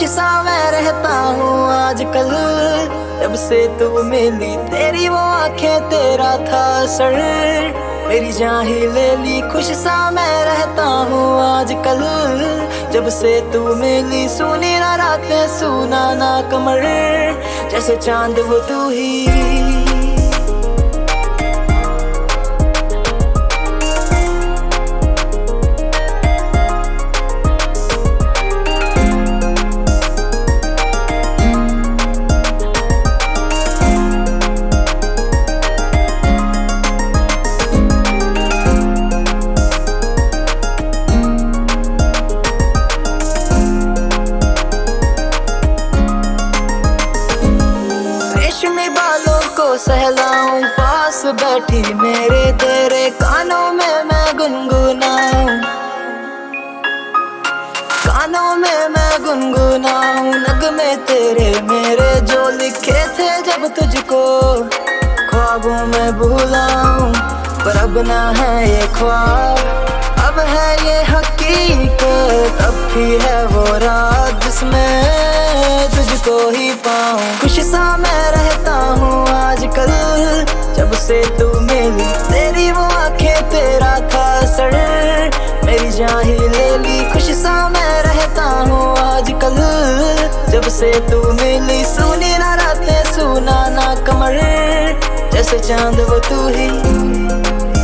सा मैं रहता हूँ आजकल, जब से तू मिली तेरी वो आंखें तेरा था असर, मेरी जान ही ले ली। खुश सा मैं रहता हूँ आजकल, जब से तू मिली। सुनी ना रातें सुना ना कमर, जैसे चांद वो तू ही। रेशमी बालों को सहलाऊं, पास बैठी मेरे तेरे कानों में मैं गुनगुनाऊं, कानों में मैं गुनगुनाऊं नगमे तेरे मेरे जो लिखे थे जब तुझको ख्वाबों में भूलाऊं। पर अब ना है ये ख्वाब, अब है ये हकीकत। अब भी है वो रात जिसमें तुझको ही पाऊं। खुश सा मैं रहता हूँ आजकल, जब से तू मिली तेरी वो आंखें तेरा था असर, मेरी जान ही ले ली। खुश सा मैं रहता हूँ आजकल, जब से तू मिली। सुनी ना रातें सुना ना कमर, जैसे चांद वो तू ही।